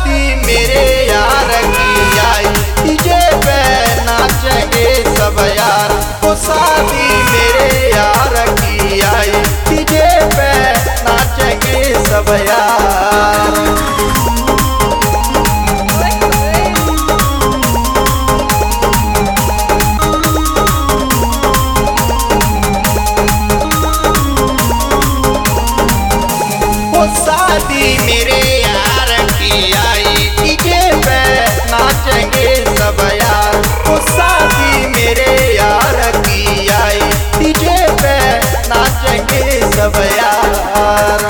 शादी मेरे यार की आई, डीजे पे नाचेंगे सब यार। वो शादी मेरे यार की आई, डीजे पे नाचेंगे सब यार। शादी मेरे यार की आई, डीजे पे नाचेंगे सब यार। वो शादी मेरे यार की आई, डीजे पे नाचेंगे सब यार।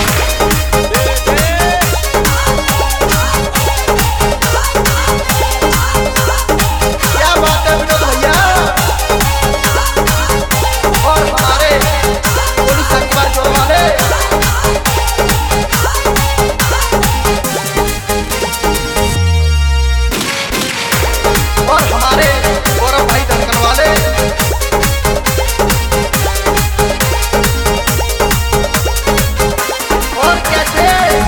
क्या बात है विनोद भैया और हमारे पुलिस संगवार जोड़ वाले। और हमारे गौरव भाई दर्शन वाले। और कैसे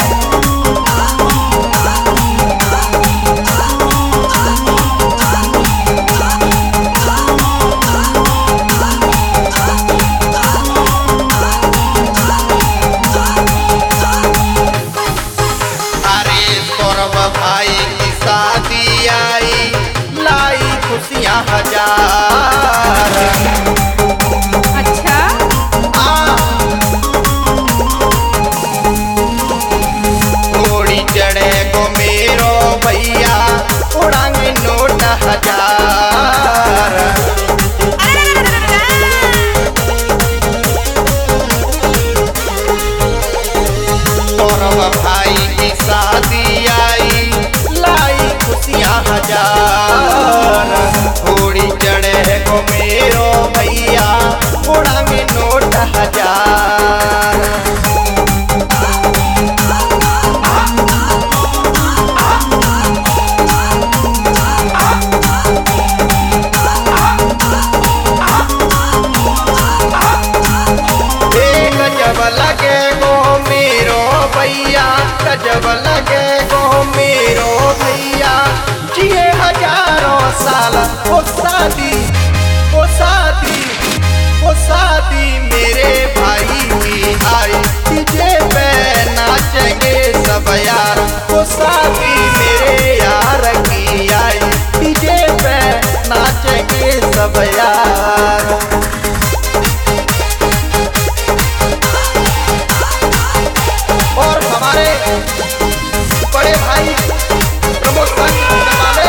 अरे गौरव भाई की शादी आई, लाई खुशियाँ हजार। अच्छा थोड़ी चढ़े को मेरो भैया, उड़ांगे नोट हजार। गौरव भाई की शादी आई, लाई खुशियाँ हजार। थोड़ी चढ़े को मेरो भैया, उड़ांगे नोट हजार। गजब लगे गो मेरो भैया, गजब लगे गो मेरो भैया। जिए हजारों साल वो शादी, वो शादी, वो शादी मेरे भाई की आई, डीजे पे नाचेंगे सब यार। वो शादी मेरे यार की आई, डीजे पे नाचेंगे सब यार। और हमारे बड़े भाई प्रमोद वाले।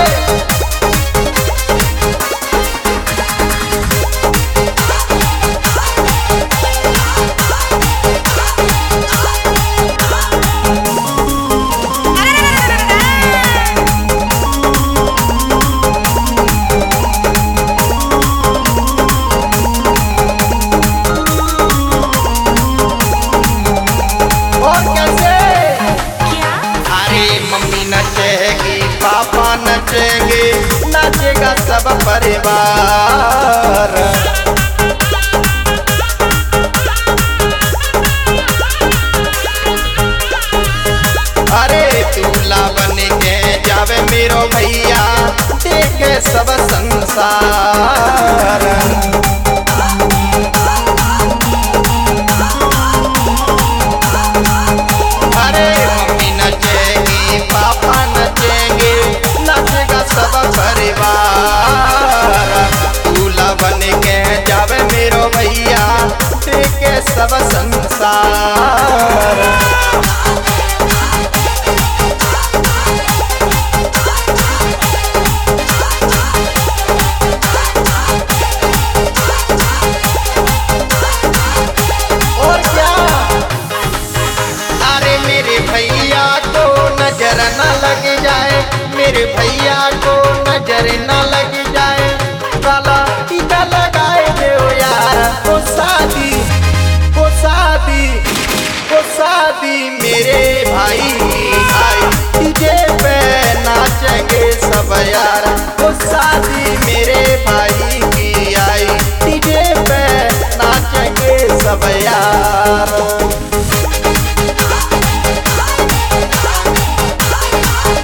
और कैसे अरे मम्मी नचेगी, पापा नचेंगे, नाचेगा सब परिवार। अरे दूल्हा बन के जावे मेरो भैया, देखे सब संसार। अरे मम्मी नचेगी, पापा नचेंगे, नाचेगा सब परिवार। दूल्हा बन के जावे मेरो भैया, देखे सब संसार। और क्या अरे मेरे भैया को नजर न लग जाए, मेरे भैया को नजर न लग जाए। काला टीका लगाए दो यार। वो शादी, वो शादी, वो शादी मेरे भाई की आई, डीजे पे नाचेंगे सब यार। वो शादी मेरे भाई की आई, डीजे पे नाचेंगे सब यार।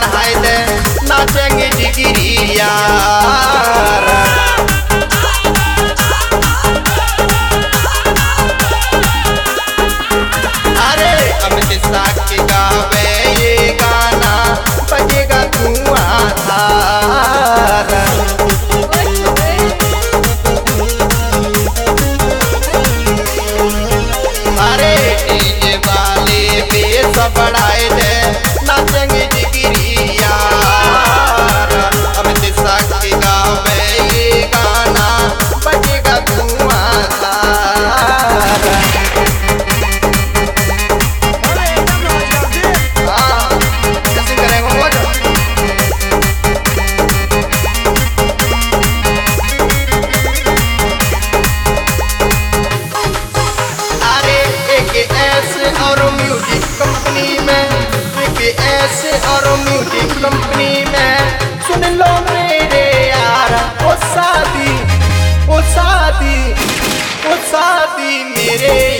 बढ़ाए दे नाचेंगे जिगिरी यार। अरे अमित साक्षी गावे ये गाना बजेगा धुआंधार। अरे डीजे वाले बेस बढ़ाए दे नाचेंगे जिगिरी यार। अमित साक्षी गावे ये गाना बजेगा धुआंधार। हाँ, कैसे करेंगे वो? अरे एक ऐसे और म्यूजिक कंपनी में, एक ऐसे और म्यूजिक कंपनी में सुन लो मेरे यार। ओ शादी, ओ शादी, ओ शादी मेरे